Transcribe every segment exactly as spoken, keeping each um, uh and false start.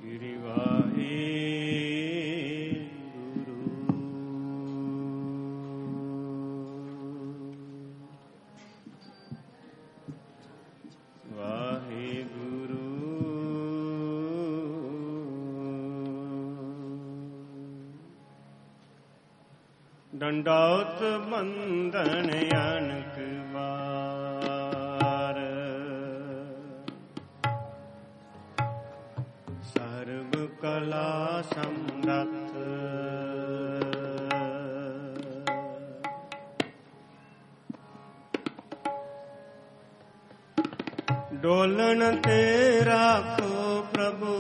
ਸ੍ਰੀ ਵਾਹਿਗੁਰੂ। ਵਾਹਿਗੁਰੂ ਡੰਡੌਤ ਬੰਧਨ ਅਨਕ ਵਾਰ, ਸਰਬ ਕਲਾ ਸਮਰੱਥ, ਡੋਲਣ ਤੇ ਰਾਖੋ ਪ੍ਰਭੂ,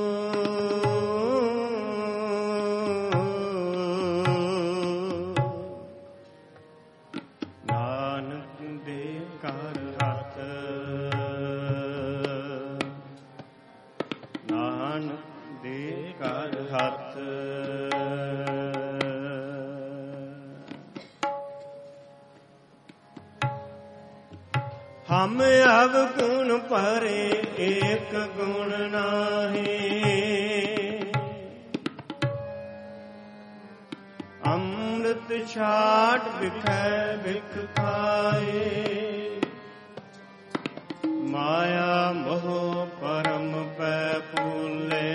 ਹਮ ਅਵਗੁਣ ਭਰੇ ਏਕ ਗੁਣ ਨਾਹੀ, ਅੰਮ੍ਰਿਤ ਛਾਟ ਬਿਖੈ ਬਿਖ ਖਾਏ, ਮਾਇਆ ਮੋਹ ਪਰਮ ਪੈ ਭੂਲੇ,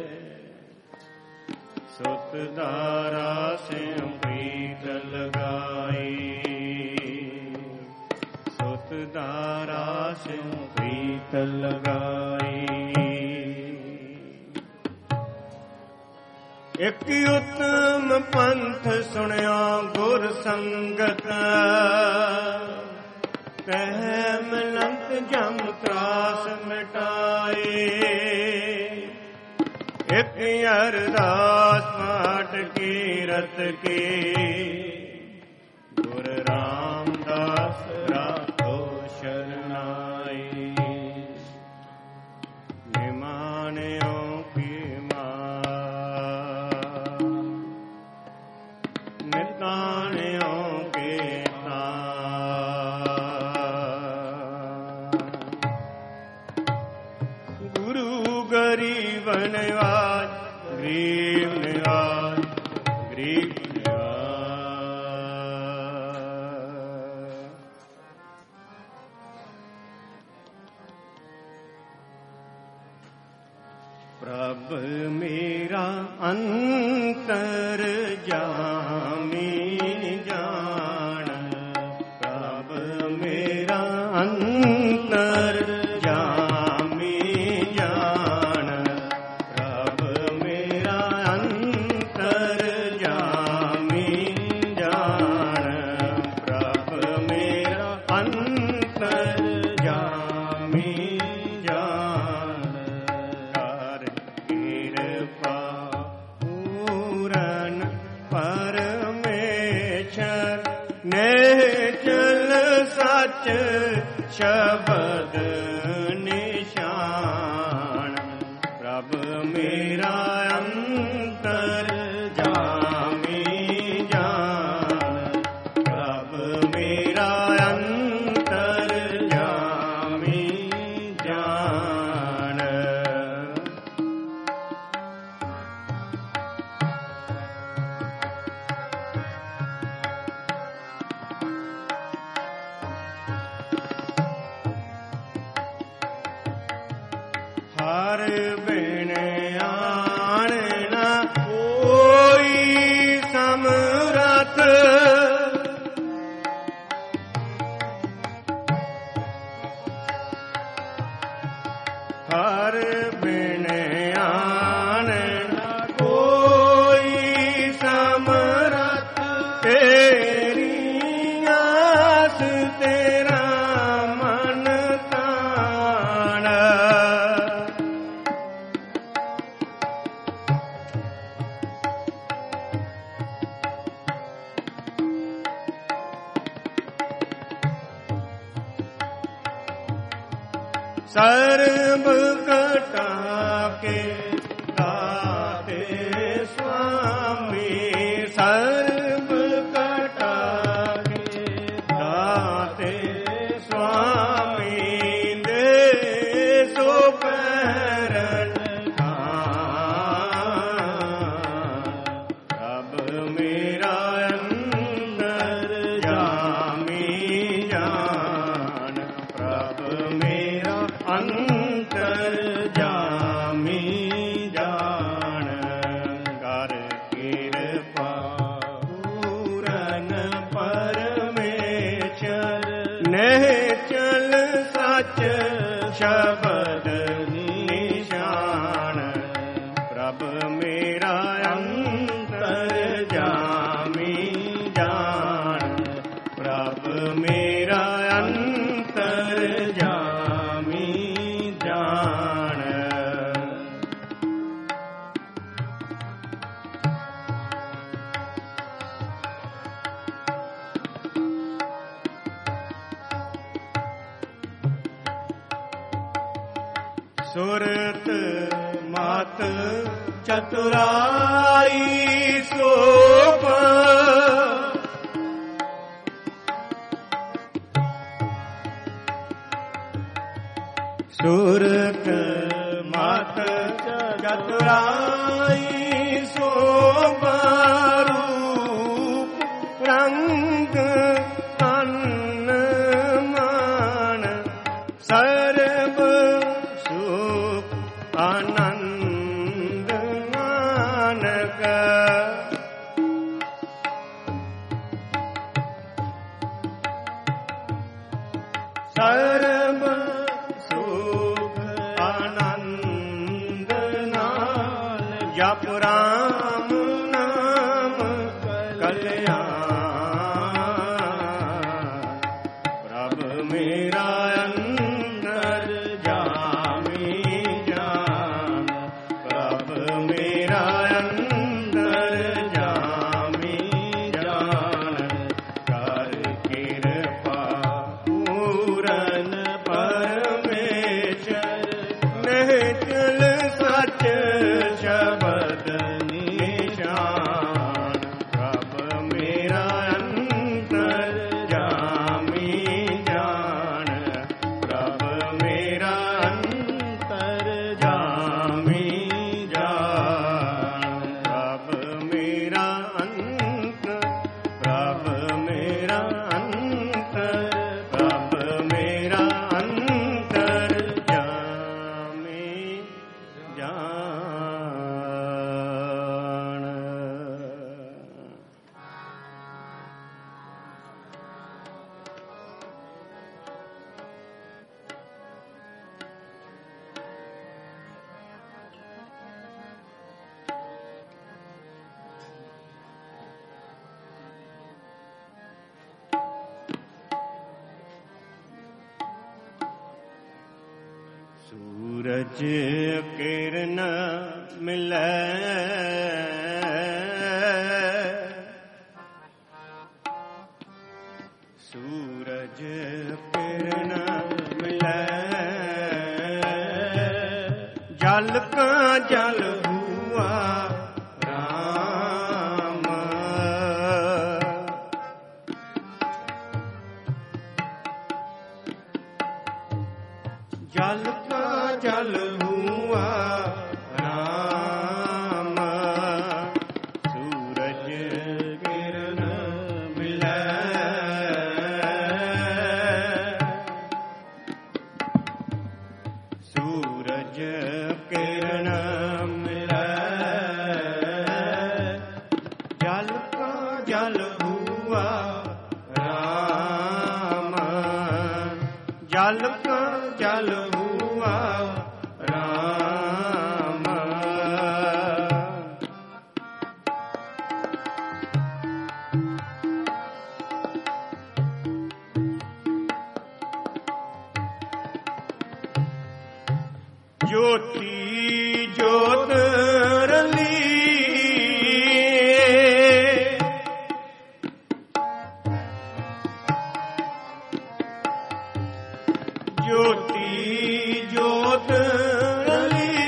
ਸੁਤ ਦਾਰਾ ਸਿਉ ਪ੍ਰੀਤ ਲਗਾਈ, ਸੁਤ ਦਾਰਾ ਸਿਉ ਪ੍ਰੀਤ ਲਗਾਈ। ਇਕ ਉਤਮ ਪੰਥ ਸੁਣਿਆ ਗੁਰ ਸੰਗਤ, ਤਹ ਮਿਲੰਤ ਜਮ ਤਰਾਸ ਮਿਟਾਏ, ਇਕ ਅਰਦਾਸ ਪਾਠ ਕੀਰਤ ਕੀ, ਗੁਰ ਰਾਮਦਾਸ ਰਾਖੋ ਸ਼ਰਨਾਈ। ਨਿਮਾਣਿਓ ਕੀ ਮਾਂ, ਨਿਤਾਣਿਓ ਕੇ ਤਾਣ, ਗੁਰੂ ਗਰੀਬ ਨਿਵਾਜ, ਗਰੀਬ ਨਿਵਾਜ, ਗਰੀਬ ਪ੍ਰਭ ਮੇਰਾ ਅੰਤਰ ਜਾਮੀ ਜਾਣ, ਪ੍ਰਭ ਮੇਰਾ ਅੰਤਰ ਜਾਮੀ ਜਾਣ, ਪ੍ਰਭ ਮੇਰਾ ਅੰਤਰ ਜਾਮੀ ਜਾਣ, ਪ੍ਰਭ ਮੇਰਾ ਅੰਤਰ ਜਾਮੀ ਜਾਣ। ਪੂਰਨ ਪਰਮੇਸ਼ਰ ਨਿਹਚਲ ਸੱਚ ਸ਼ਬਦ ਨਿਸ਼ਾਨ, ਪ੍ਰਭ ਮੇਰਾ ਅੰਤਰ ਜਾਮੀ ਜਾਣ, ਪ੍ਰਭ ਮੇਰਾ ਅੰਤਰ ਜਾਮੀ ਜਾਣ। ਹਰ ਬਿਨ ਆਣ ਨਾ ਕੋਈ ਸਮਰੱਥ, ਹਰ ਬਿਨ ਆਣ ਨਾ ਕੋਈ ਸਮਰੱਥ, ਤੇਰੀ ਆਸ ਤੇਰਾ ਮਨ ਤਾਣ, ਸਰਬ ਘਟਾ ਕੇ ਦਾਤੇ ਸੁਆਮੀ, ਸਰਬ ਘਟਾ ਕੇ ਦਾਤੇ ਸੁਆਮੀ, ਦੇ ਸੋ ਪੈਰਨ ਸੱਚ ਸ਼ਬਦ ਨਿਸ਼ਾਨ ਪ੍ਰਭ ਮੇਰਾ ਅੰਤਰ ਜਾਮੀ ਜਾਣ ਪ੍ਰਭ ਮੇਰਾ ਅੰਤਰ ਜਾਮੀ ਜਾਣ। ਸੁਰਤ ਮਤ ਚਤੁਰਾਈ ਸੋਪ ਸੁਰਤ ਮਤ ਚਤੁਰਾਈ ਸੋਪ ਰੂਪ ਰੰਗ ਤਨ ਮਨ ਸਰਬ ਆਨੰਦ ਨਾਨਕ ਸਰਬ ਸੁਖ ਆਨੰਦ ਨਾਲ ਜਪ ਰਾਮ ਨਾਮ ਕਲਿਆਣ ਪ੍ਰਭ ਮੇਰਾ ਅੰਤਰ ਜਾਮੀ ਜਾਨ ਪ੍ਰਭ ਮੇਰਾ ਅੰਤਰ ਜਾਮੀ ਜਾਨ ਕਰ ਕਿਰਪਾ ਪੂਰਨ ਪਰਮੇਸ਼ਰ ਨਿਹਚਲ ਸੱਚ ਸ਼ਬਦ ਨਿਸ਼ਾਨ ਪ੍ਰਭ ਮੇਰਾ ਅੰਤਰ ਜਾਮੀ ਜਾਨ ਪ੍ਰਭ ਮੇਰਾ ਅੰਤਰ ਜਾਮੀ ਜਾਨ ਪ੍ਰਭ ਮੇਰਾ ਅੰਤਰ ਪ੍ਰਭ ਮੇਰਾ ਅੰਤਰ ਪ੍ਰਭ ਮੇਰਾ ਅੰਤਰ ਜਾਮੀ ਜਾਨ। ਸੂਰਜ ਕਿਰਨ ਮਿਲੈ ਸੂਰਜ ਕਿਰਨ ਮਿਲੈ ਜਲ ਕਾ ਜਲ ਹੁਆ ਰਾਮ ਜਲ ਕਾ ਜਲ ਹੁਆ ਰਾਮ ਸੂਰਜ ਕਿਰਨ ਮਿਲੈ ਸੂਰਜ ਕਿਰਨ ਮਿਲੈ ਜਲ ਕਾ ਜਲ ਹੁਆ ਰਾਮ ਜਲ ਕਾ ਜਲ ਹੁਆ ਰਾਮ ਜੋਤੀ ਜੋਤ ਰਲੀ ਜੋਤੀ ਜੋਤ ਰਲੀ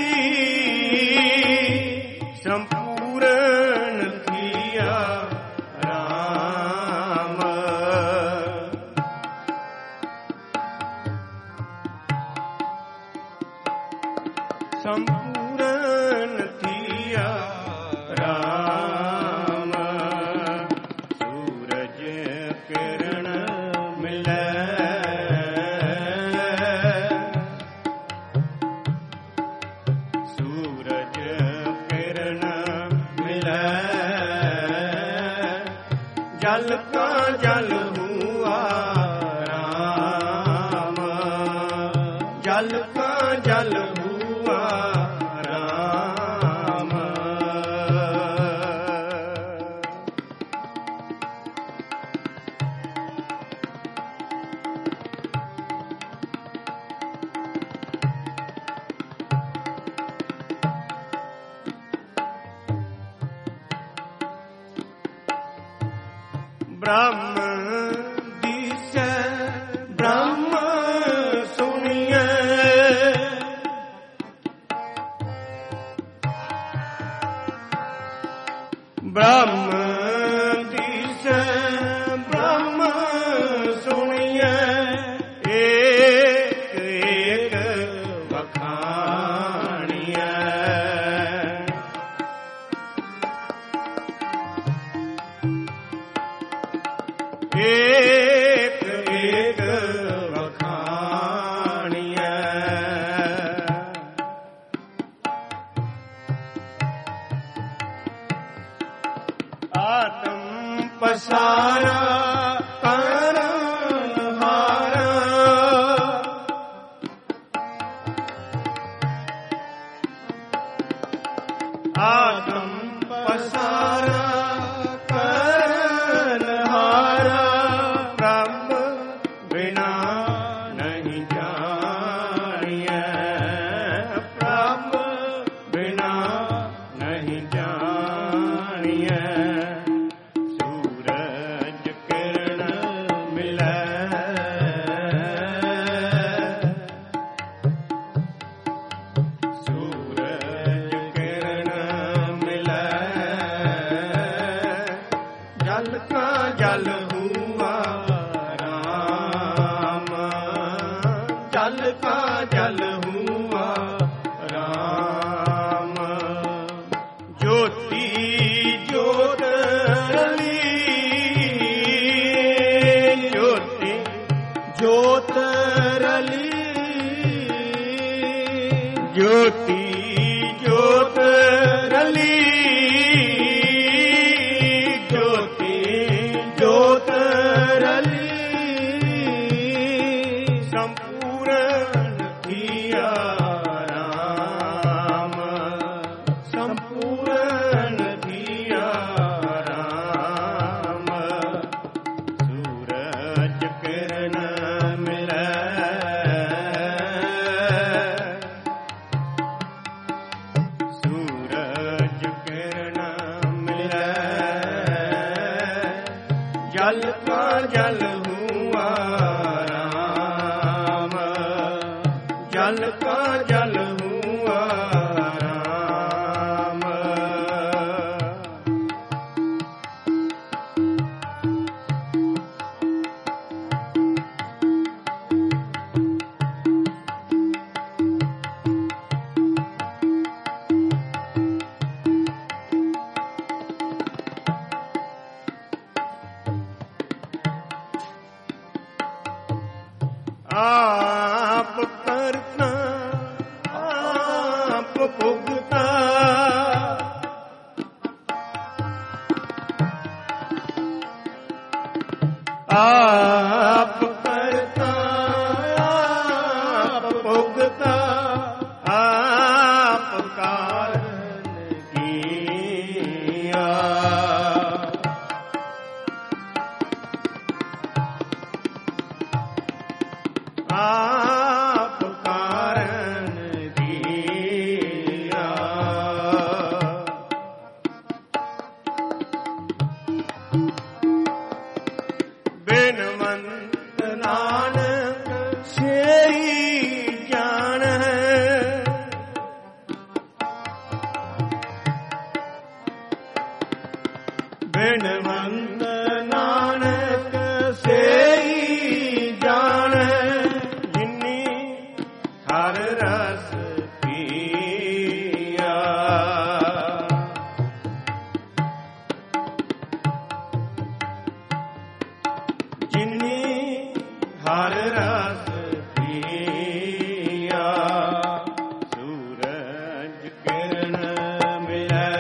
ਸੰਪੂਰਨ ਥੀਆ ਰਾਮ ਸੰਪੂਰਨ ਥੀਆ ਰਾਮ ਸੂਰਜ ਕਿਰਨ ਮਿਲੈ ਸੂਰਜ ਕਿਰਨ ਮਿਲੈ ਜਲ ਕਾ ਜਲ ਹੁਆ ਰਾਮ ਬ੍ਰਹਮ ਦੀਸੈ ਬ੍ਰਹਮ ਸੁਣੀਐ ਬ੍ਰਹਮ ਦੀਸੈ ਬ੍ਰਹਮ ਸੁਣੀਐ ਏਕ ਏਕ ਵਖਾਣੀਐ ਏਕ ਏਕ ਵਖਾਣੀਐ ਆਤਮ ਪਸਾਰਾ ਕਰਨ ਹਾਰਾ ਆਤਮ ਪਸਾਰਾ ਕਰਨ ਹਾਰਾ ਪ੍ਰਭ ਬਿਨਾ ਨਹੀਂ ਜਾਣੀਐ ਪ੍ਰਭ ਬਿਨਾ ਨਹੀਂ ਜਾਣੀਐ ਸੂਰਜ ਕਿਰਨ ਮਿਲੈ ਸੂਰਜ ਕਿਰਨ ਮਿਲੈ ਜਲ ਕਾ ਜਲ ਹੁਆ ਰਾਮ ਜਲ ਕਾ ਜਲ ਹੁਆ ਰਾਮ ਜੋਤੀ ਜੋਤ ਰਲੀ ਜੋਤੀ ਜੋਤ ਰਲੀ ਜੋਤੀ ਜੋਤ ਰਲੀ ਜੋਤੀ ਜੋਤ ਰਲੀ ਸੰਪੂਰਨ ਥੀਆ ਰਾਮ ਸੰਪੂਰਨ ਥੀਆ ਰਾਮ ਸੂਰਜ ਕਿਰਨ ਮਿਲੈ ਸੂਰਜ ਕਿਰਨ ਮਿਲੈ ਜਲ ਕਾ ਜਲ ਹੁਆ ਰਾਮ ਜਲ ਕਾ ਜਲ ਹੁਆ ਰਾਮ ਆਪ ਕਰਤਾ ਆਪ ਭੁਗਤਾ ਆਪ ਕਰਤਾ ਆਪ ਭੁਗਤਾ ਆਪ ਕਾਰਨ ਕੀਆ ਆਪ ਕਾਰਨ ਕੀਆ ਬਿਨਵੰਤ ਨਾਨਕ ਸੇਈ ਜਾਣੈ ਬਿਨਵੰਤ ਨਾਨਕ ਸੇਈ ਜਾਣੈ ਜਿਨੀ ਹਰ ਰਸ ਪੀਆ ਜਿਨੀ ਹਰ ਰਸ ਪੀਆ ਸੂਰਜ ਕਿਰਨ ਮਿਲੈ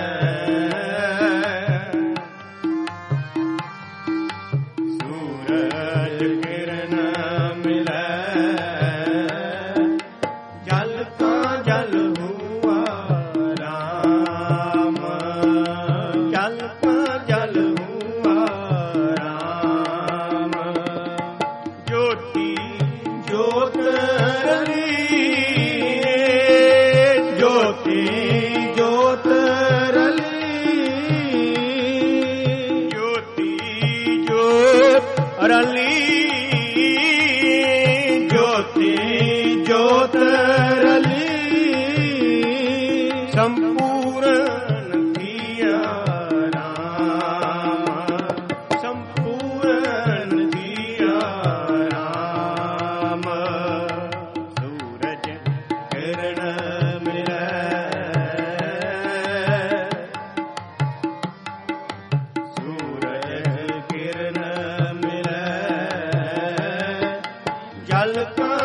ਸੂਰਜ ਕਿਰਨ ਮਿਲੈ ਜਲ ਕਾ ਜਲ ਹੁਆ ਰਾਮ ਜਲ ਕਾ ਜਲ ਹੁਆ ਰਾਮ ਜੋਤੀ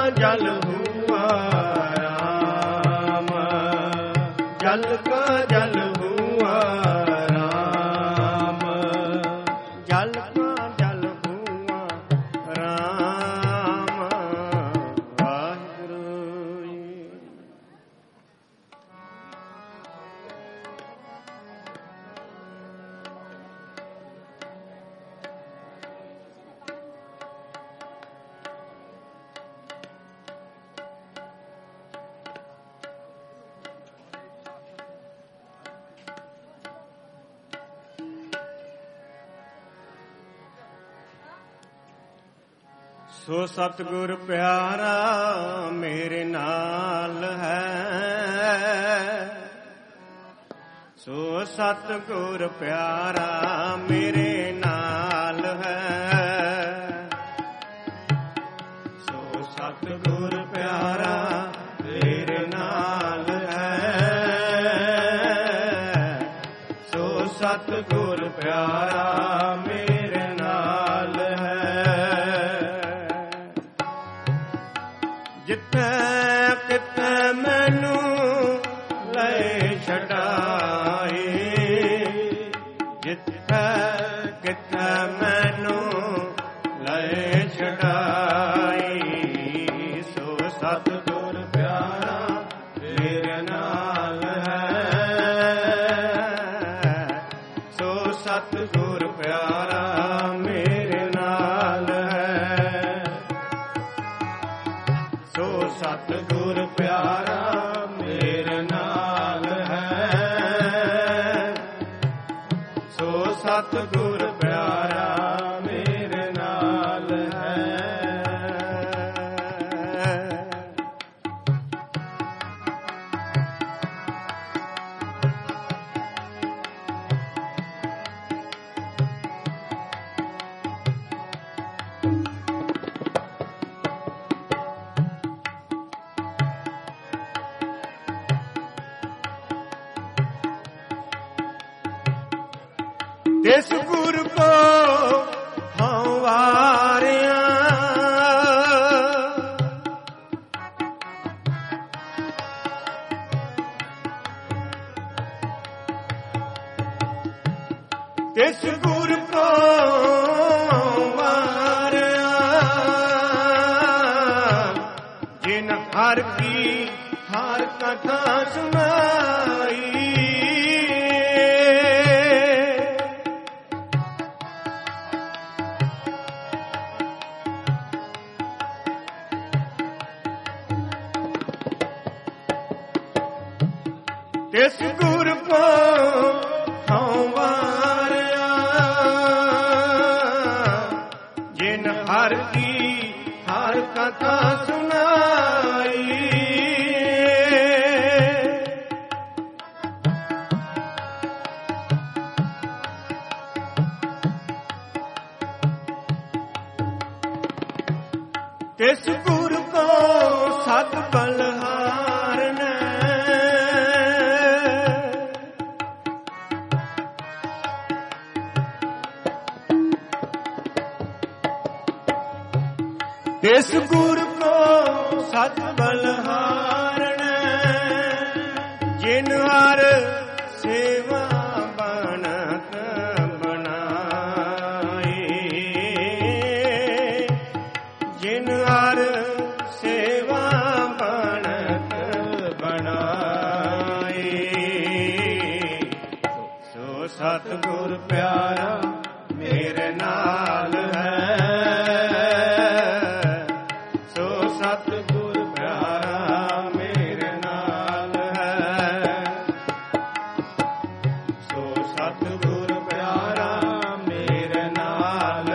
ਜਲ ਹੁਆ ਰਾਮ, ਜਲ ਕਾ ਜਲ ਹੁਆ ਰਾਮ, ਜਲ ਕਾ ਜਲ ਹੁਆ ਰਾਮ। ਵਾਹਿਗੁਰੂ ਜੀ। ਸੋ ਸਤਿਗੁਰ ਪਿਆਰਾ ਮੇਰੇ ਨਾਲ ਹੈ, ਸੋ ਸਤਿਗੁਰ ਪਿਆਰਾ ਮੇਰੇ ਨਾਲ ਹੈ, ਸੋ ਸਤਿਗੁਰ ਪਿਆਰਾ ਮੇਰੇ ਨਾਲ ਹੈ, ਸੋ ਸਤਿਗੁਰ ਪਿਆਰਾ ਮੇਰੇ ਨਾਲ ਹੈ। ਜਿੱਥੇ ਕਿਤੇ ਮੈਨੂੰ ਲੈ ਛਡਾਏ, ਜਿੱਥੇ ਕਿਤੇ ਮੈਨੂੰ ਲੈ ਛਡਾਈ, ਸੋ ਸਤਿਗੁਰ ਪਿਆਰਾ ਮੇਰੇ ਨਾਲ ਹੈ, ਸੋ ਸਤਿਗੁਰ ਪਿਆਰਾ ਮੇਰੇ ਨਾਲ ਹੈ, ਸੋ ਸਤਿਗੁਰ ਪਿਆਰਾ ਮੇਰੇ ਨਾਲ ਹੈ, ਸੋ ਸਤਿਗੁਰ ਪਿਆਰਾ ਮੇਰੇ ਨਾਲ ਹੈ। ਤਿਸ ਗੁਰ ਕੋ ਹਉ ਵਾਰਿਆ, ਤਿਸ ਗੁਰ ਕੋ ਵਾਰਿਆ, ਜਿਨ ਹਰ ਕੀ ਹਰ ਕਥਾ ਸੁਨਾਈ, ਤਿਸ ਗੁਰ ਕੋ ਹਉ ਵਾਰਿਆ, ਜਿਨ ਹਰ ਕੀ ਹਰ ਕਥਾ ਸੁਨਾਈ, ਤਿਸ ਗੁਰ ਕੋ ਸਤ ਬਲਹਾਰਨ, ਤਿਸ ਗੁਰ ਕੋ ਸਤ ਬਲਹਾਰਨ, ਜਿਨ ਹਰ ਸੇਵਾ ਬਣਤ ਬਣਾਈ, ਜਿਨ ਹਰ ਸੇਵਾ ਬਣਤ ਬਣਾਈ, ਸੋ ਸਤਿਗੁਰ ਪਿਆਰਾ ਮੇਰੇ ਨਾਲ ਹੈ, ਸਤਿਗੁਰ ਪਿਆਰਾ ਮੇਰੇ ਨਾਲ ਹੈ, ਸੋ ਸਤਿਗੁਰ ਪਿਆਰਾ ਮੇਰੇ ਨਾਲ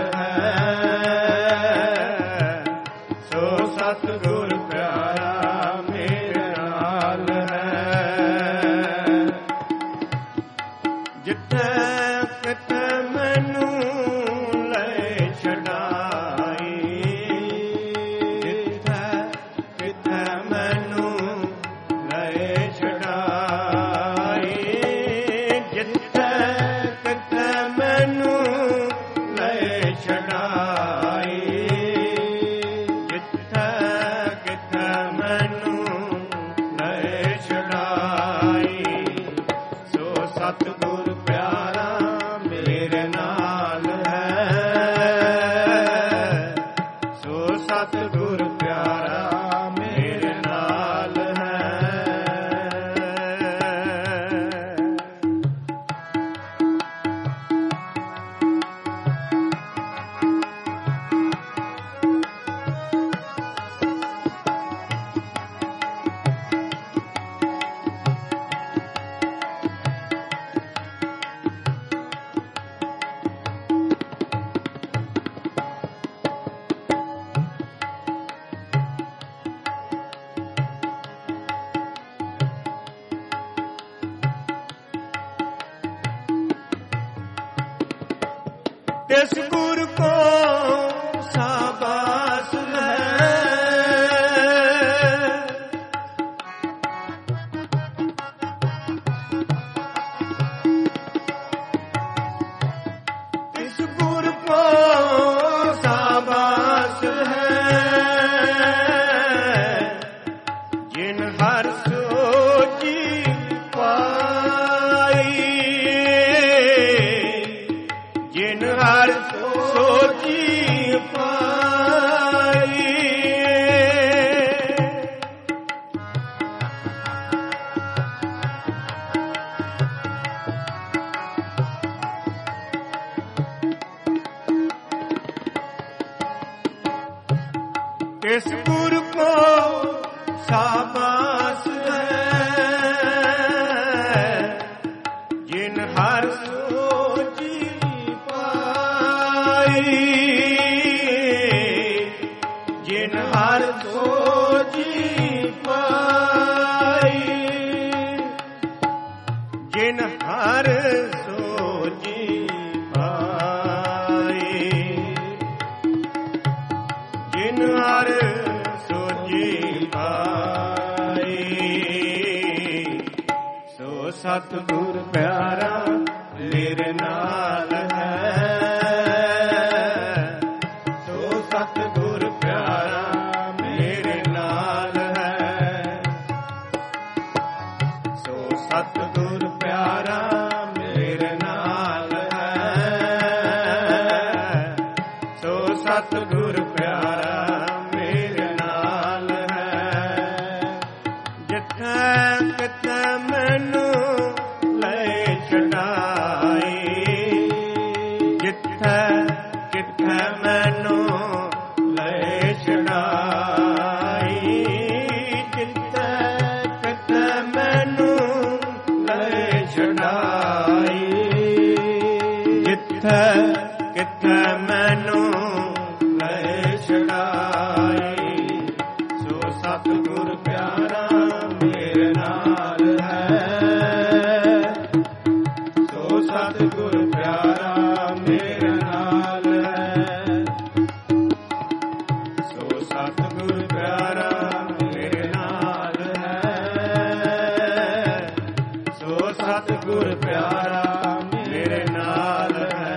ਹੈ, ਸੋ ਸਤਿਗੁਰ ਪਿਆਰਾ ਮੇਰੇ ਨਾਲ ਹੈ। ਜਿੱਥੇ ਕਿਤੇ ਮੈਨੂੰ ਲੈ ਤਿਸ ਗੁਰ ਕੋ ਸਾਬਾਸ ਹੈ। ਤਿਸ ਗੁਰ ਕੋ ਸਾਬਾਸ ਹੈ। ਜਿਨ ਹਰ ਸੋਚੀ ਪਾਈ, ਜਿਨ ਹਰ ਸੋਚੀ ਪਾਈ। ਤਿਸ ਗੁਰ ਕੋ ਸਾਬਾਸ ਹੈ। ਜਿਨ ਹਰ ਸੋਚੀ ਪਾਈ, ਜਿਨ ਹਰ ਸੋਚੀ ਪਾਈ। ਜਿਨ ਹਰ ਸੋਚੀ ਪਾਈ, ਜਿਨ ਹਰ ਸੋਚੀ ਪਾਈ। ਸੋ ਸਤਿਗੁਰ ਪਿਆਰਾ ਮੇਰੇ ਨਾਲ ਹੈ। ਸੋ ਸਤਿਗੁਰ ਪਿਆਰਾ ਮੇਰੇ ਨਾਲ ਹੈ। ਸੋ ਸਤਿਗੁਰ ਪਿਆਰਾ ਮੇਰੇ ਨਾਲ ਹੈ। ਸੋ ਸਤਿਗੁਰ ਪਿਆਰਾ ਮੇਰੇ ਨਾਲ ਹੈ। ਜਿੱਥੇ ਕਿਤੇ ਮੈਨੂੰ ਲੈ ਛਡਾਈ, ਜਿੱਥੇ ਕਿਤੇ ਮੈਨੂੰ ਲੈ ਛਡਾਈ। ਜਿੱਥੇ ਕਿਤੇ ਮੈਨੂੰ ਲੈ ਛਡਾਈ, ਜਿੱਥੇ ਕਿਤੇ ਮੈਨੂੰ ਲੈ ਛਡਾਈ। ਸੋ ਸਤਿਗੁਰ ਪਿਆਰਾ ਮੇਰੇ ਨਾਲ ਹੈ। ਸੋ ਸਤਿਗੁਰ ਪਿਆਰਾ ਮੇਰੇ ਨਾਲ ਹੈ। ਸੋ ਸਤਿਗੁਰ ਪਿਆਰਾ ਮੇਰੇ ਨਾਲ ਹੈ। ਸੋ ਸਤਿਗੁਰ ਪਿਆਰਾ ਮੇਰੇ ਨਾਲ ਹੈ।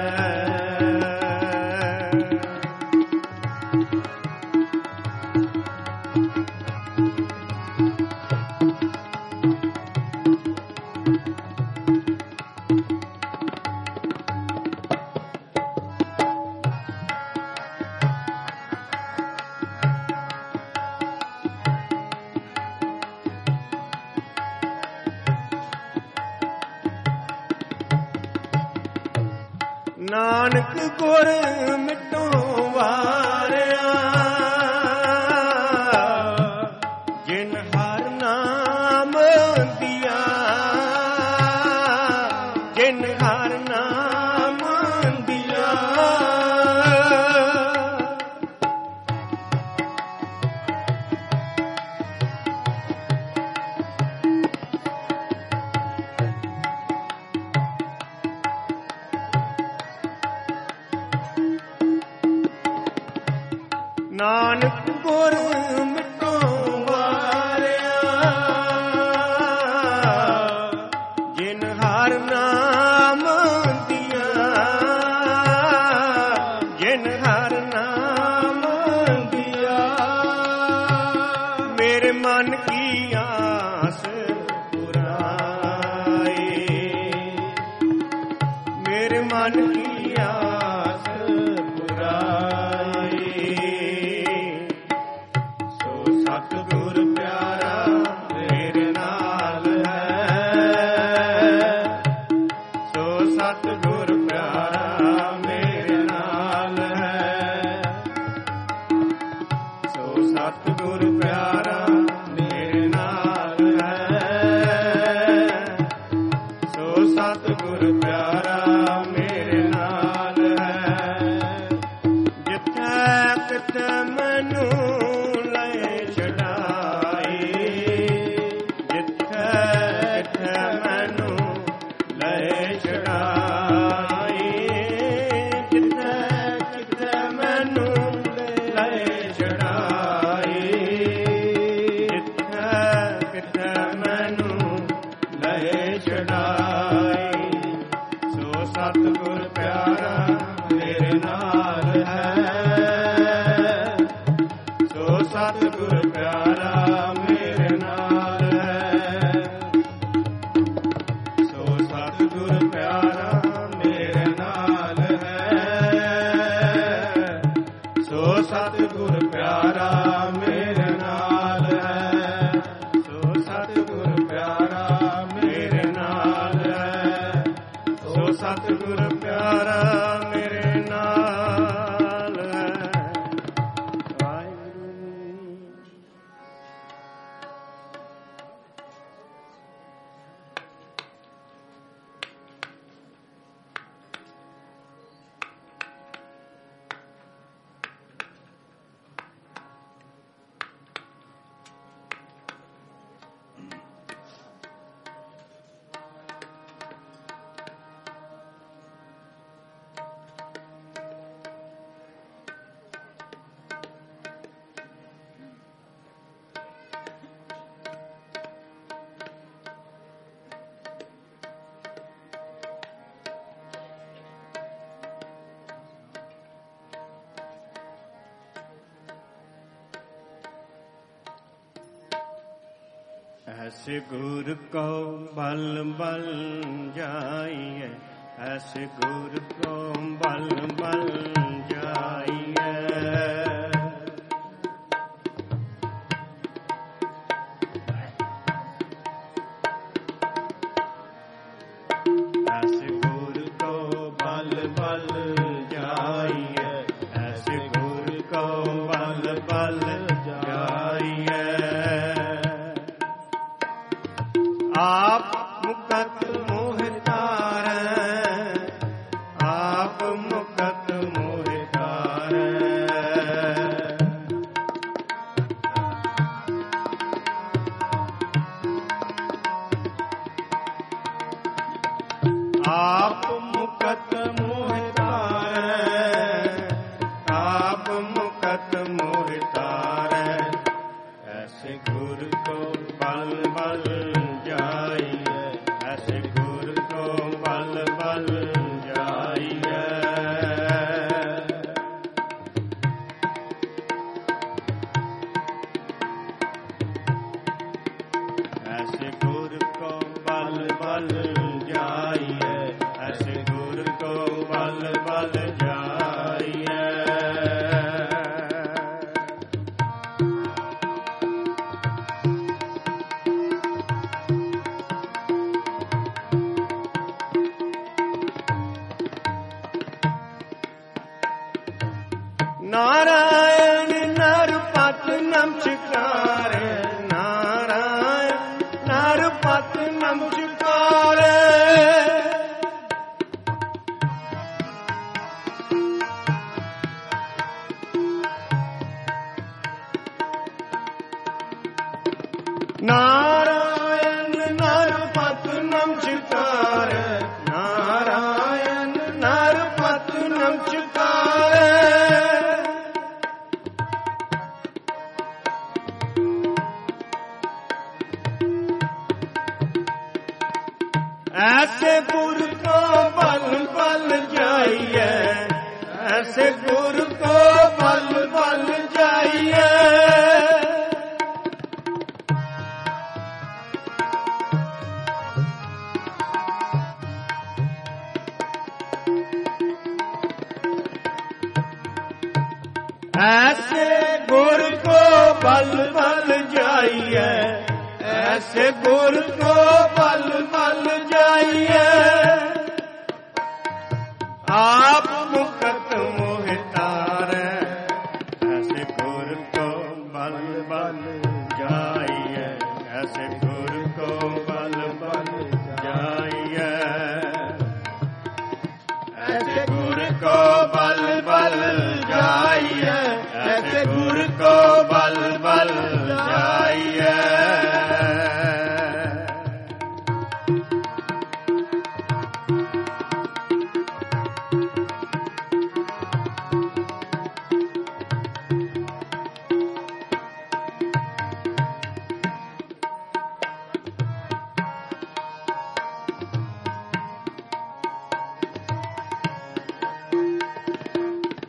ਨਾਨਕ ਗੁਰ ਮਿਟੋ ਵਾਰਿਆ, ਜਿਨ ਹਰ ਨਾਮ ਦਿਆ, ਜਿਨ ਹਰ ਨਾਮ ਦਿਆ। ਨਾਨਕ ਗੁਰ ਮਿਟੋ ਵਾਰਿਆ, ਜਿਨ ਹਰ ਨਾਮ ਦਿਆ, ਜਿਨ ਹਰ ਨਾਮ ਦਿਆ। ਮੇਰੇ ਮਨ ਕੀ ਆਸ ਪੁਰਾਈ, ਮੇਰੇ ਮਨ ਕੀ ਆਸ ਪੁਰਾਈ। ਸਤਿਗੁਰ ਪਿਆਰਾ ਮੇਰੇ ਨਾਲ ਹੈ। ਸੋ ਸਤਿਗੁਰ ਪਿਆਰਾ ਮੇਰੇ ਨਾਲ ਹੈ। नाल है। सो सतगुर प्यारा मेरे नाल है। सो सतगुर प्यारा मेरे नाल है। सो सतगुर प्यारा मेरे नाल है। सो सतगुर प्यारा मेरे नाल है। सो सतगुर प्यारा मेरे नाल है। वाहिगुरू ऐसे गुर को बल बल जाइए। ऐसे गुर को बल बल जाइए। ऐसे गुर को बल बल जाइए। ऐसे गुर को बल बल जाइए। आप मुकत मोह तारै। आप मुकत मोह तारै। आप मुकत मोह तारै। आप मुकत मोह तारै। ऐसे गुर को बल बल जाइए। ऐसे गुर को बल बल जाइए। ऐसे गुर को बल बल जाइए। ऐसे गुर को बल बल जाइए। नारायण नरपत नमस्कारे। नारायण नरपत नमस्कारे। नारायण नरपत नमस्कारे। नारायण नरपत नमस्कारे। ऐसे गुर को बल बल जाइए। ऐसे गुर को बल बल जाइए। ऐसे गुर को बल बल जाइए। ऐसे गुर को बल बल जाइए। आप मुकत मोह तारै। ऐसे गुर को बल बल जाइए। ऐसे गुर को बल बल जाइए। ऐसे गुर को बल बल जाइए। ऐसे गुर को बल बल जाइए।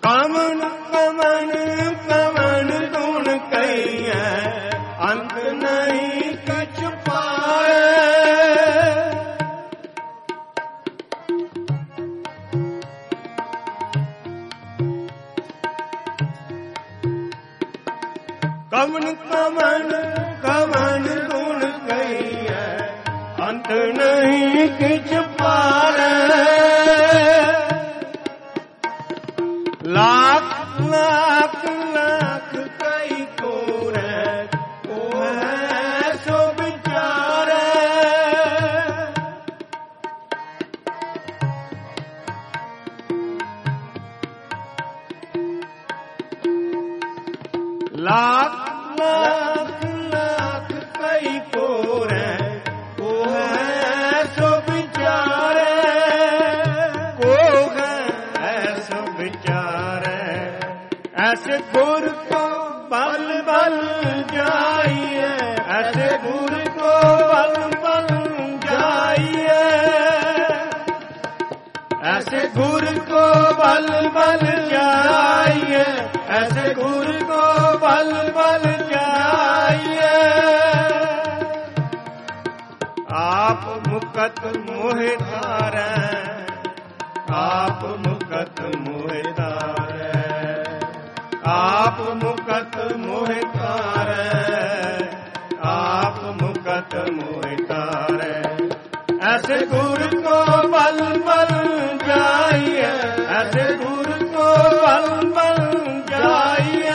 कवन कवन कवन गुण कहिए अंत नहीं कछ पाए। कवन कवन कवन गुण कहिए अंत नहीं किछ पारे। लाख लाख लाख कई कोरे को है सो विचारे। लाख लाख लाख कई कोरे को है सो विचारे। को है सो विचारे। ऐसे गुर को बल बल जाइए। ऐसे गुर को बल बल जाइए। ऐसे गुर को बल बल जाइए। ऐसे गुर को बल बल जाइए। आप मुकत मोहि तारै। आप मुकत मोहि तारै। आप मुकत मोहि तारै। आप मुकत मोहि तारै। ऐसे गुर को बल बल जाइए। ऐसे गुर को बल बल जाइए।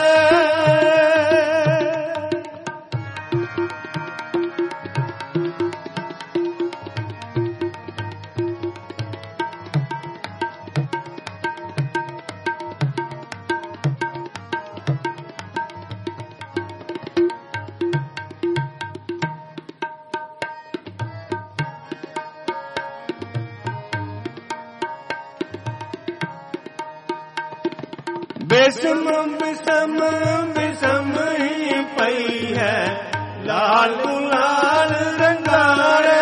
विषम विषम विषम ही पई है लाल लाल रंगारे।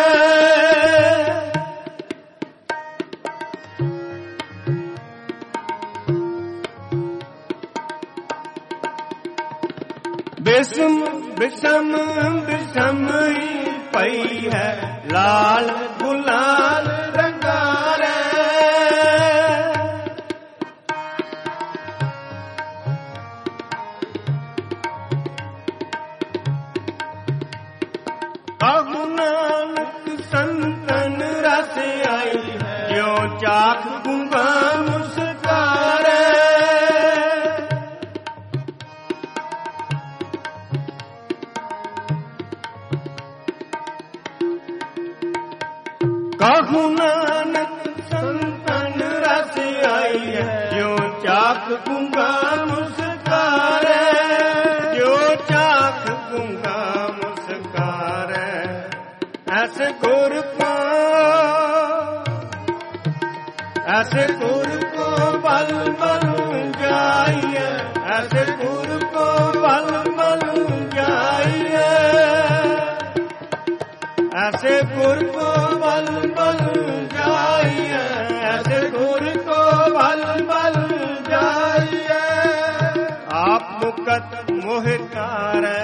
विषम विषम विषम ही पई है लाल गुलाल रंगारे। कहु नानक संतन रस आई जो चाख गूंगा मुस्कारे। कहु नानक संतन रस आई जो चाख गूंगा मुस्कारे। जो चाख गूंगा मुस्कारे। ऐसे गुर को ऐसे गुर को बल बल जाइए। ऐसे गुर को बल बल जाइए। ऐसे गुर को बल बल जाइए। ऐसे गुर को बल बल जाइए। आप मुकत मोहि तारै।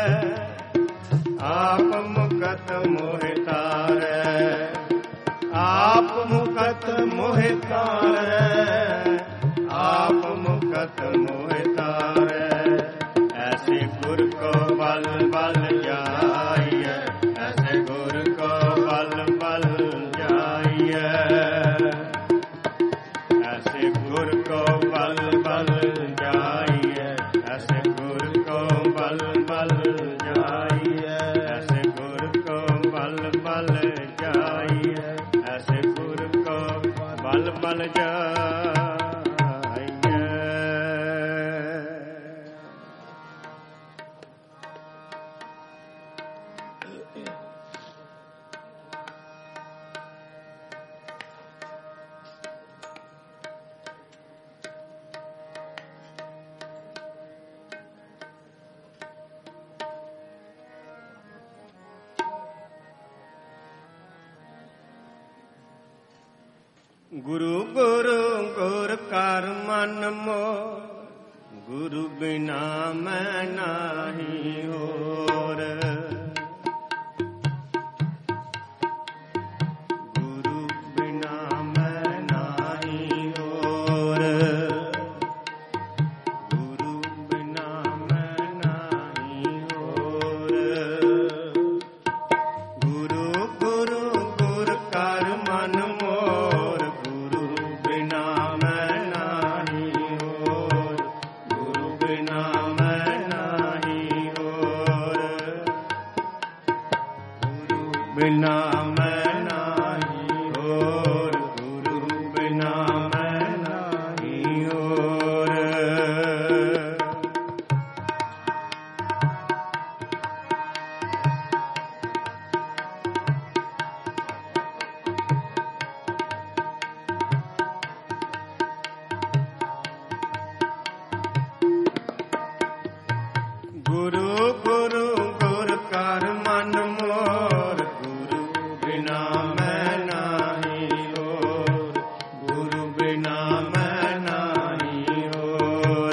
आप मुकत मोहि तारै। आप मुकत मोहि तारै। आप मुकत मोहि तारै। ऐसे गुर को बल बल जाइए। ऐसे गुर को बल बल जाइए। ऐसे गुर को बल बल जाइए। ऐसे गुर को बल बल जाइए। ऐसे गुर को बल बल जाइए। ऐसे गुर को बल बल जाइए। गुरु गुरु गुर कर मन मोह गुरु बिना मैं नाही होर। गुरु बिना मैं नाही होर। गुरु बिना मैं नाही होर। गुरु गुरु गुर कर मन मोर। गुरु बिना मैं नाही होर। गुरु बिना मैं नाही होर। गुरु बिना मैं नाही होर। गुरु बिना मैं नाही होर। गुरु गुरु गुर कर मन मोर। गुरु बिना मैं नाही होर। गुरु बिना मैं नाही होर।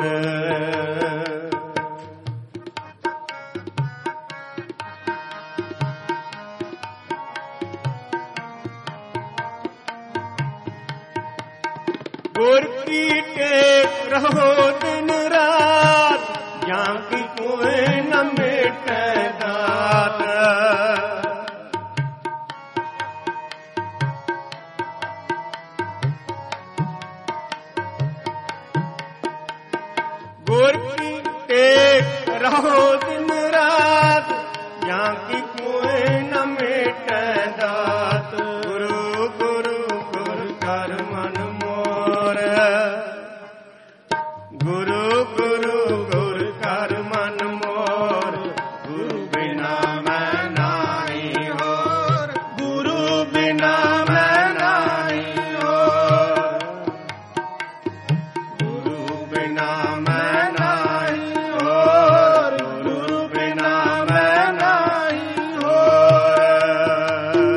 गुर की टेक रहो दिन रात। जां की कोई न मिटे दात। गुर की टेक रहो दिन रात। जां की कोई न मिटे दात। गुरु गुरु गुर कर मन मोर। गुरु गुरु गुर कर मन मोर। गुरु बिना मैं नाही होर। गुरु बिना मैं नाही होर। गुरु बिना मैं नाही होर। गुरु बिना मैं नाही होर।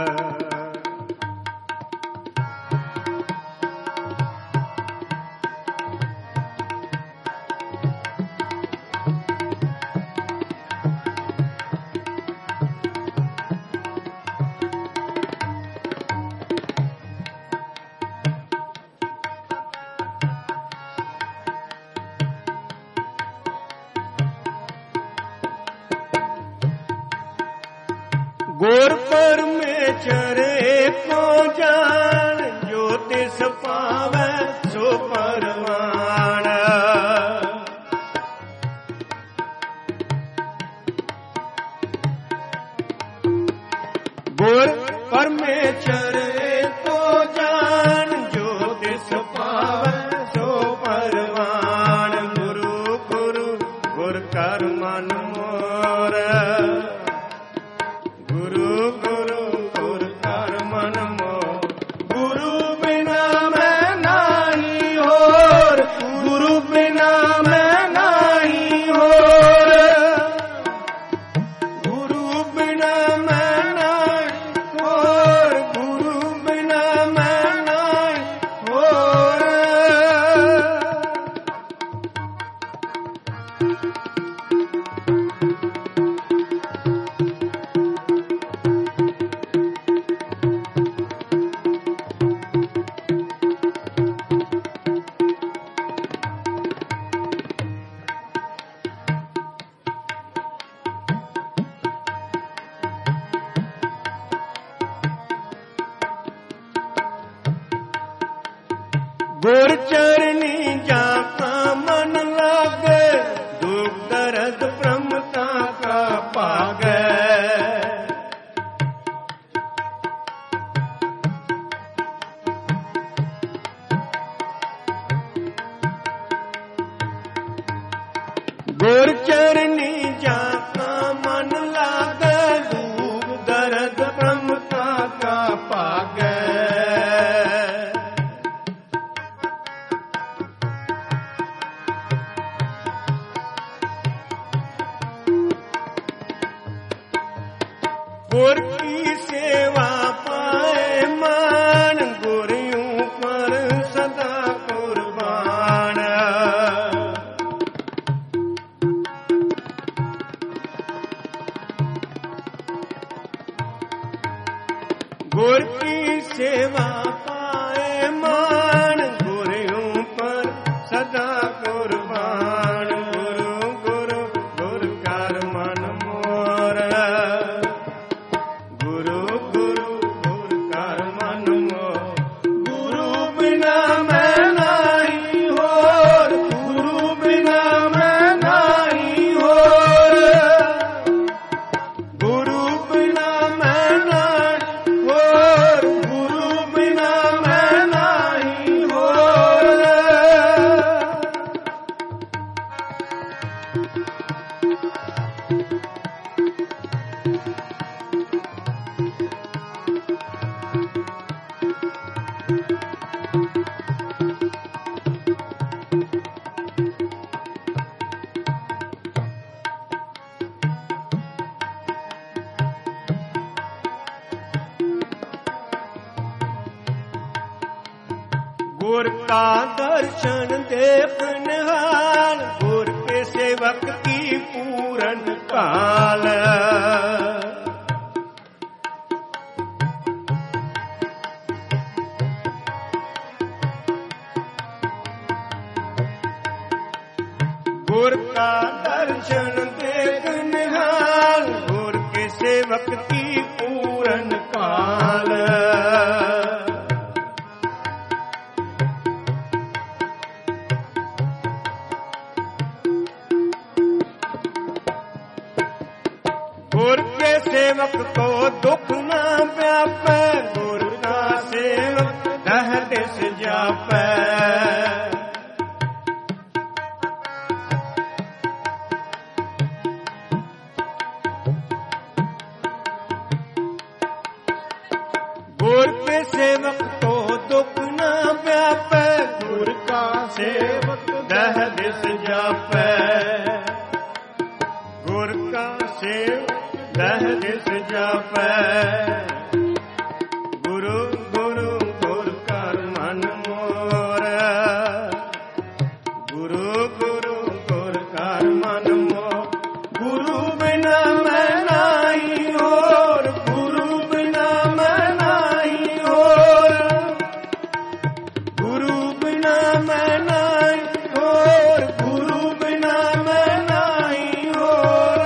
गुर परमेश्वर एको जान। जो तिस पावै सो परवान। गुर परमेश्वर एको जान। जो तिस पावै सो परवान। गुरु गुरु गुर कर मन मोर। गुरु गुरु गुर कर मन मोर। गुरु बिना मैं नाही होर। गुरु बिना मैं नाही होर। गुरु बिना मैं नाही होर। गुरु बिना मैं नाही होर। गुर चरनी जाका मन लागे। दुख दर्द ब्रह्मता का पागे। गुर चरनी जाका मन लागे। दुख दर्द ब्रह्मता का पागे। गुर की सेवा पाए मान। गुरु पर सदा कुर्बान। कुर्बान गुरु गुरु गुर कर मन मोर गुरु गुरु गुर कर मन मोर गुरु बिना मैं नहीं होर गुरु बिना मैं नहीं होर गुरु बिना मैं नहीं होर गुरु बिना मैं नहीं होर गुर का दर्शन देख निहाल गुर के सेवक की पूरन काल गुर का दर्शन देख निहाल गुर के सेवक की पूरन काल गुर के सेवक को दुख ना व्यापे गुर का सेवक दह दिस जापे गुर के सेवक को दुख ना व्यापे गुर का सेवक दह दिस जापे गुर का सेवक दह दिस जापै गुरु गुरु गुर कर मन मोर गुरु गुरु गुर कर मन मोर गुरु बिना मैं नहीं होर गुरु बिना मैं नहीं होर गुरु बिना मैं नहीं होर गुरु बिना मैं नहीं होर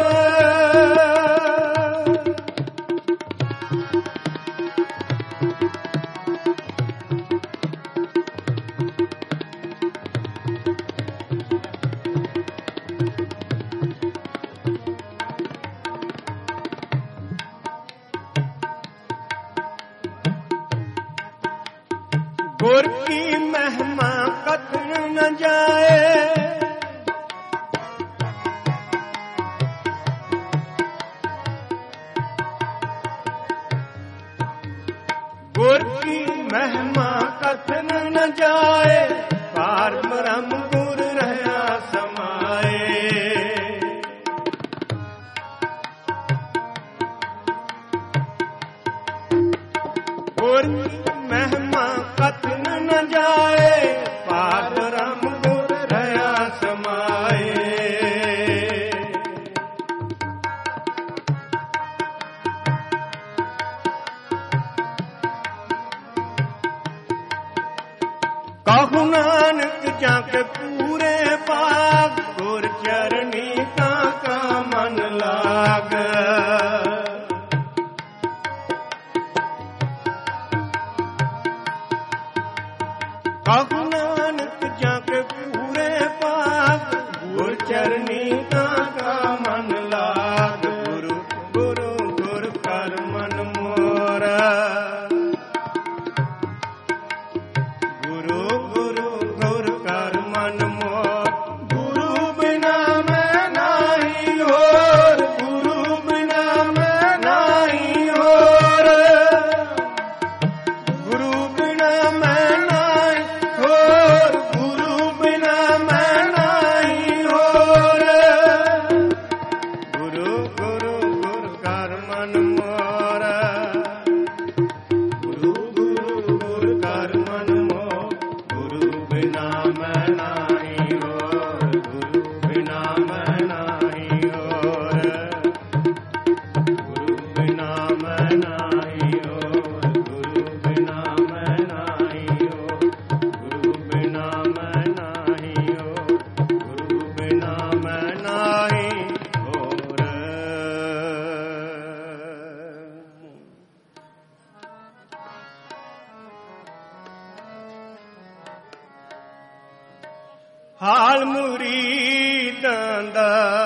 ਹਾਲ ਮੁਰੀਦਾਂ ਦਾ,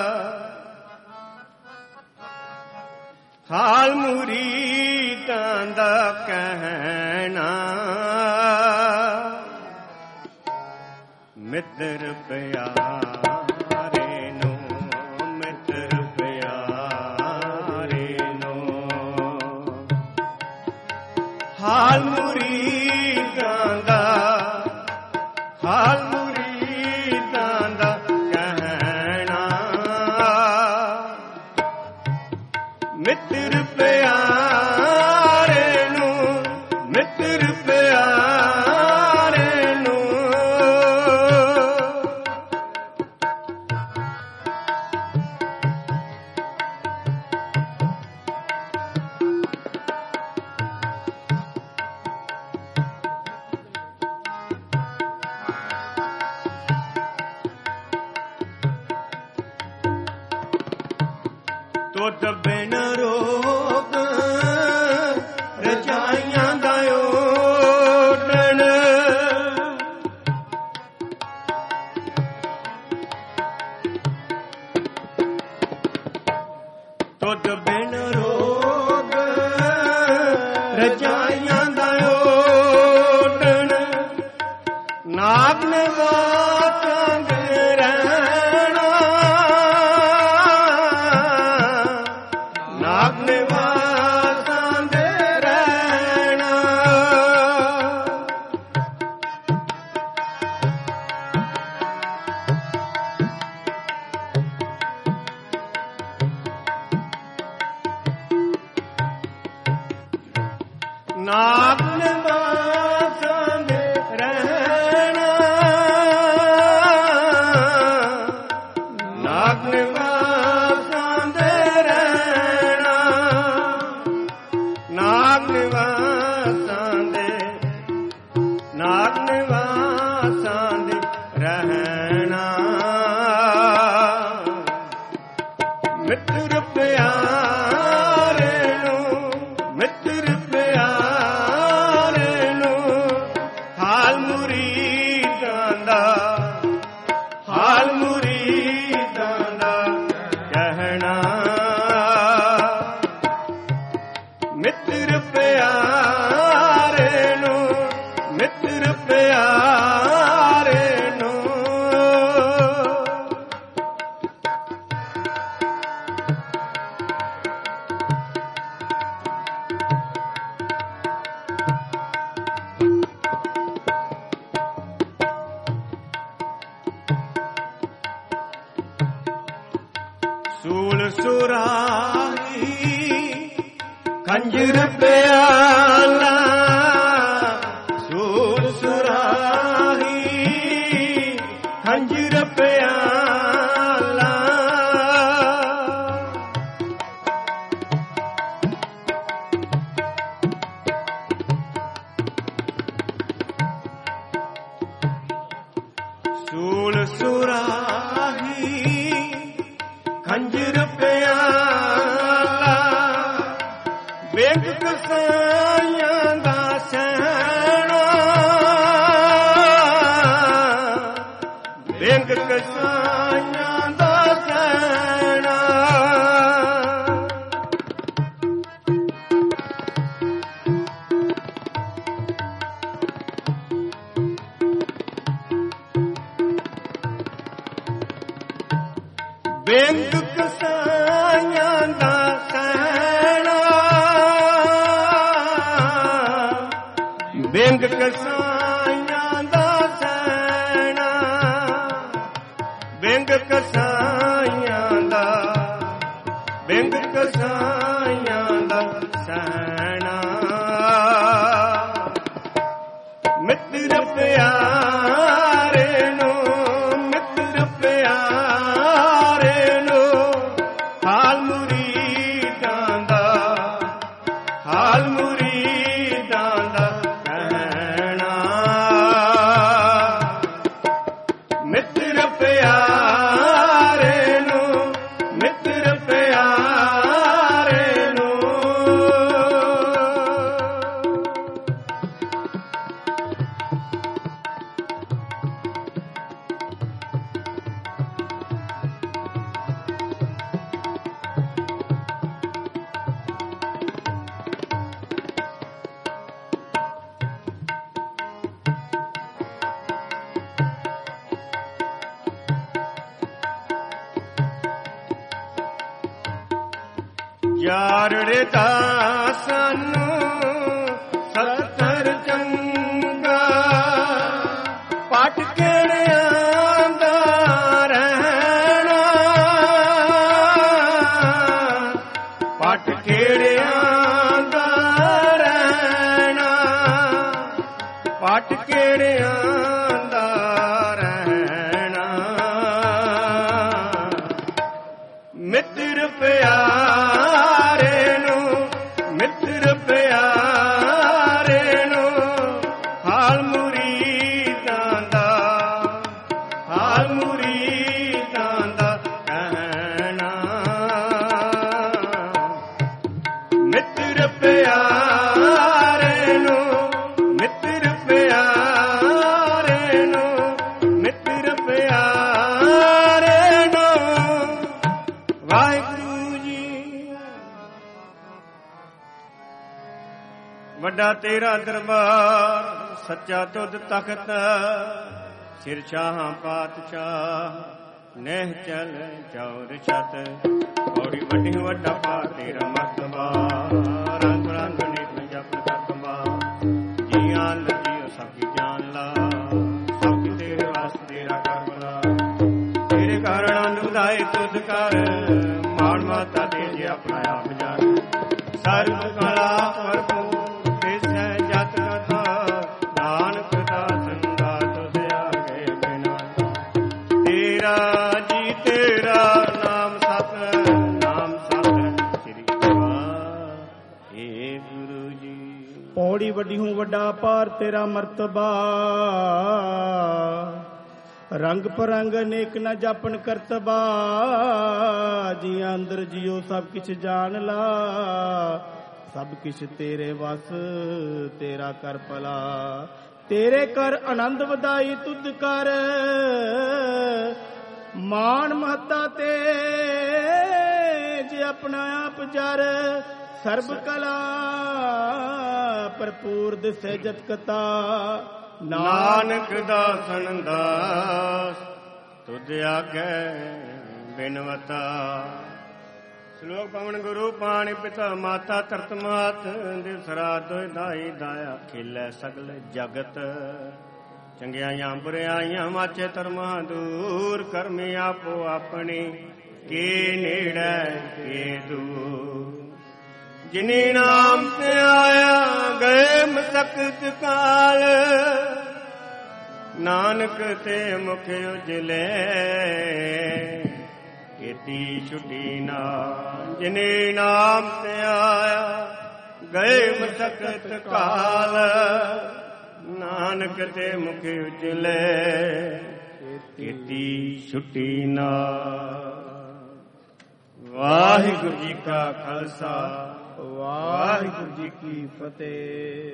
ਹਾਲ ਮੁਰੀਦਾਂ ਦਾ ਕਹਿਣਾ, ਮਿੱਤਰ ਪਿਆਰੇ ਨੂੰ, ਮਿੱਤਰ ਪਿਆਰੇ ਨੂੰ, ਹਾਲ ਮੁਰੀਦਾਂ ਦਾ, ਹਾਲ ਮੁਰੀਦਾਂ ਦਾ ਕਹਿਣਾ, ਮਿੱਤਰ ਪਿਆਰੇ ਨੂੰ, ਮਿੱਤਰ ਪਿਆਰੇ ਨੂੰ, ਤੁਧ ਬਿਨ ਰੋਗ ਰਜਾਈਆਂ ਦਾ ਓਟਣ, ਤੁਧ ਬਿਨ ਰੋਗ ਰਜਾਈਆਂ ਦਾ ਓਟਣ, ਨਾਗ ਨਿਵਾਸਾਂ ਦੇ ਰਹਿਣਾ, ਨਾਗ ਨਿਵਾਸਾਂ ਦੇ ਰਹਿਣਾ, ਨਾਗ ਨਿਵਾਸਾਂ ਦੇ ਰਹਿਣਾ, ਨਾਗ ਨਿਵਾਸਾਂ ਦੇ ਰਹਿਣਾ, ਨਾਗ ਨਿਵਾਸਾਂ ਦੇ, ਨਾਗ ਨਿਵਾਸਾਂ ਦੇ ਰਹਿਣਾ, ਮਿੱਤਰ ਪਿਆਰੇ ਨੂੰ, ਮਿੱਤਰ ਪਿਆਰੇ ਨੂੰ, ਹਾਲ ਮੁਰੀਦਾਂ ਦਾ, ਹਾਲ ਮੁਰੀਦਾਂ ਦਾ ਕਹਿਣਾ, ਮਿੱਤਰ ਪਿਆਰੇ ਨੂੰ, ਮਿੱਤਰ ਪਿਆਰੇ ਨੂੰ, ਸੂਲ ਸੁਰਾਹੀ ਖੰਜਰ ਪਿਆਲਾ, ਸੂਲ ਸੁਰਾਹੀ ਖੰਜਰ ਪਿਆਲਾ, ਸੂਲ ਸੁਰਾਹੀ ਖੰਜਰ ਪਿਆਲਾ, ਵੇਖ ਕਸਾਈਆਂ ਦਾ ਸਹਿਣਾ, ਵੇਖ ਕਸਾਈਆਂ ਦਾ ਸਹਿਣਾ, ਵੇਖ ਕਸਾਈਆਂ ਦਾ ਸਹਿਣਾ, ਵੇਖ ਕਸਾਈਆਂ ਦਾ ਸਹਿਣਾ, ਵੇਖ ਕਸਾਈਆਂ ਦਾ, ਵੇਖ ਕਸਾਈਆਂ ਦਾ ਸਹਿਣਾ, ਮਿੱਤਰ ਪਿਆਰੇ ਨੂੰ, ਮਿੱਤਰ ਪਿਆਰੇ ਨੂੰ, ਹਾਲ ਮੁਰੀਦਾਂ ਦਾ, ਹਾਲ ਮੁਰੀਦਾਂ ਦਾ ਕਹਿਣਾ, ਮਿੱਤਰ ਪਿਆਰੇ ਨੂੰ, ਮਿੱਤਰ ਪਿਆਰੇ ਯਾਰੜੇ ਦਾ ਸਾਨੂੰ ਸਤਰ ਚੰਗਾ ਪਟ ਕਿਹੜਿਆਂ ਦਾ ਰਹਿਣਾ ਪਟ ਕਿਹੜਿਆਂ ਦਾ ਰਹਿਣਾ ਪਟ ਕਿਹੜਿਆਂ ਦਾ ਰਹਿਣਾ ਮਿੱਤਰ ਪਿਆਰੇ ਨੂੰ ਮਿੱਤਰ ਪਿਆਰੇ ਨੂੰ ਹਾਲ ਮੁਰੀਦਾਂ ਦਾ ਹਾਲ ਮੁਰੀਦਾਂ ਦਾ ਕਹਿਣਾ ਮਿੱਤਰ ਪਿਆਰੇ ਨੂੰ ਮਿੱਤਰ ਪਿਆਰੇ ਨੂੰ ਮਿੱਤਰ ਪਿਆਰੇ ਨੂੰ ਵਾਹਿਗੁਰੂ ਜੀ। ਵੱਡਾ ਤੇਰਾ ਦਰਬਾਰ ਸੱਚਾ ਤੁਧ ਤਖਤ ਸਿਰ ਸ਼ਾਹਾਂ ਪਾਤਸ਼ਾਹ ਨਹਿ ਚਲ ਚੌਰ ਛਤ ਔੜੀ ਵੱਡੀ ਵੱਡਾ ਪਾ ਤੇਰਾ ਮਰਤਬਾ ਰੰਗ ਰੰਗ ਨੇਕ ਜਪ ਕਰਤਬਾ ਜੀਆਂ ਲਜੀਓ ਸਭ ਕੀ ਜਾਨ ਲਾ ਸਭ ਕੀ ਤੇਰੇ ਵਾਸਤੇ ਤੇਰਾ ਕਰ ਬਲਾ ਤੇਰੇ ਕਾਰਨ ਅਨੁਦਾਏ ਤੁਧ ਕਰ ਮਾਣ ਮਾਤਾ ਦੇ ਜੇ ਆਪਣਾ ਆਪ ਜਾਣ ਸਰਬ ਕਲਾ ਭਰਪੂਰ ਦੇਸੈ ਜਤ ਕਥਾ ਨਾਨਕ ਦਾਸਨ ਦਾ ਤੁਧ ਆਗੇ ਬਿਨਾ ਤੇਰਾ ਜੀ ਤੇਰਾ ਨਾਮ ਸਤ ਨਾਮ ਸਤ ਸ੍ਰੀ ਵਾਹਿ ਗੁਰੂ ਜੀ। ਪੌੜੀ ਵੱਡੀ ਹੂੰ ਵੱਡਾ ਪਾਰ ਤੇਰਾ ਮਰਤਬਾ ਰੰਗ ਪਰੰਗ ਅਨੇਕ ਨ ਜਾਪਨ ਕਰਤਬਾ ਜੀਆਂ ਅੰਦਰ ਜਿਉ ਸਭ ਕਿਛ ਜਾਣ ਲਾ ਸਭ ਕਿਛ ਤੇਰੇ ਵਸ ਤੇਰਾ ਕਰ ਭਲਾ ਤੇਰੇ ਕਰ ਆਨੰਦ ਵਧਾਈ ਤੁਧ ਕਰ ਮਾਨ ਮਹੱਤਾ ਤੇ ਜੇ ਆਪਣਾ ਆਪ ਜਰ ਸਰਬ ਕਲਾ ਭਰਪੂਰ ਦਿਸੈ ਜਤ ਕਤਾ ਨਾਨਕ ਦਾਸਨ ਦਾਸ ਤੁਧ ਆਗੇ ਬਿਨਵਤਾ। ਸ਼ਲੋਕ ਪਵਨ ਗੁਰੂ ਪਾਣੀ ਪਿਤਾ ਮਾਤਾ ਧਰਤ ਮਾਤ ਦਿਵਸਰਾ ਦੋਇ ਦਾਈ ਦਾਇਆ ਖੇਲੇ ਸਗਲ ਜਗਤ ਚੰਗਿਆਈਆਂ ਬੁਰਿਆਈਆਂ ਮਾਚੇ ਧਰਮਾਂ ਦੂਰ ਕਰਮੀ ਆਪੋ ਆਪਣੀ ਕੀ ਨੇੜੇ ਕੀ ਦੂਰ ਜਿਨੀ ਨਾਮ ਤੇ ਆਇਆ ਗਏ ਮਸਕਤ ਕਾਲ ਨਾਨਕ ਤੇ ਮੁਖ ਉਜਲੇ ਕੀਤੀ ਛੁਟੀ ਨਾ ਜਿਨੀ ਨਾਮ ਤੇ ਆਇਆ ਗਏ ਮਸਕਤ ਕਾਲ ਨਾਨਕ ਤੇ ਮੁਖ ਉਜਲੇ ਕੀਤੀ ਛੁਟੀ ਨਾ। ਵਾਹਿਗੁਰੂ ਜੀ ਕਾ ਖਾਲਸਾ ਵਾਹਿਗੁਰੂ ਜੀ ਕੀ ਫਤਿਹ।